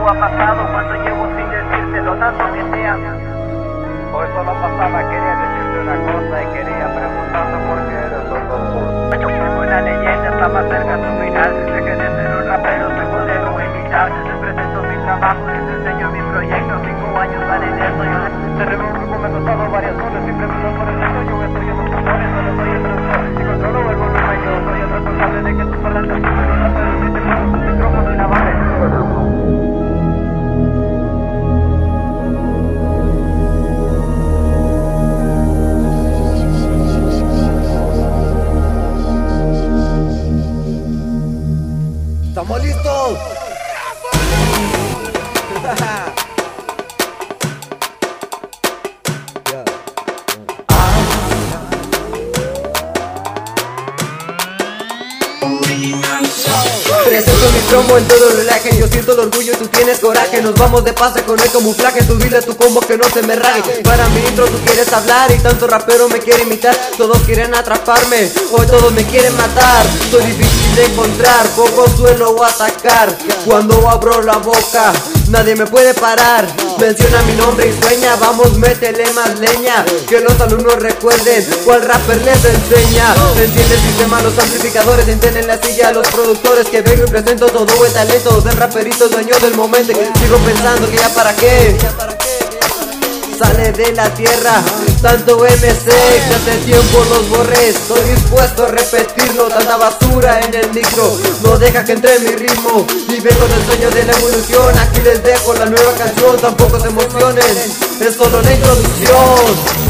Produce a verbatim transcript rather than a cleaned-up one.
ha pasado cuando llevo sin decírtelo, tanto que te amo. Hoy solo pasaba, quería decirte una cosa y quería preguntarte por qué eres sordo. Tengo una leyenda, está más cerca a su final. Dejé de ser un rapero, soy modelo militar. Te presento mi trabajo, les enseño mi proyecto. Cinco años valen eso, yo les... Te reconozco, me he notado varias veces, simplemente por el sueño estoy en los colores, solo soy el productor y controlo el volumen. Yo soy el responsable de que tus parlantes suenen un rapero si te pongo tu micrófono y la base. ¡Estamos listos! Presento mi promo en todo el relaje. Yo siento el orgullo, tú tienes coraje. Nos vamos de pase con el camuflaje. Tú dile a tu combo que no se me raje. Para mi intro tú quieres hablar y tanto rapero me quiere imitar. Todos quieren atraparme, hoy todos me quieren matar. Soy difícil de encontrar, poco suelo atacar. Cuando abro la boca nadie me puede parar. Menciona mi nombre y sueña, vamos métele más leña. Que los alumnos recuerden cuál rapper les enseña. Enciende el sistema, los amplificadores, entienden la silla, los productores que vengo y presento todo el talento del raperito dueño del momento. Sigo pensando que ya para qué sale de la tierra tanto M C que hace tiempo los borré. Estoy dispuesto a repetirlo, tanta basura en el micro no deja que entre mi ritmo. Y vengo del sueño de la evolución, aquí les dejo la nueva canción. Tampoco se emocionen, es solo la introducción.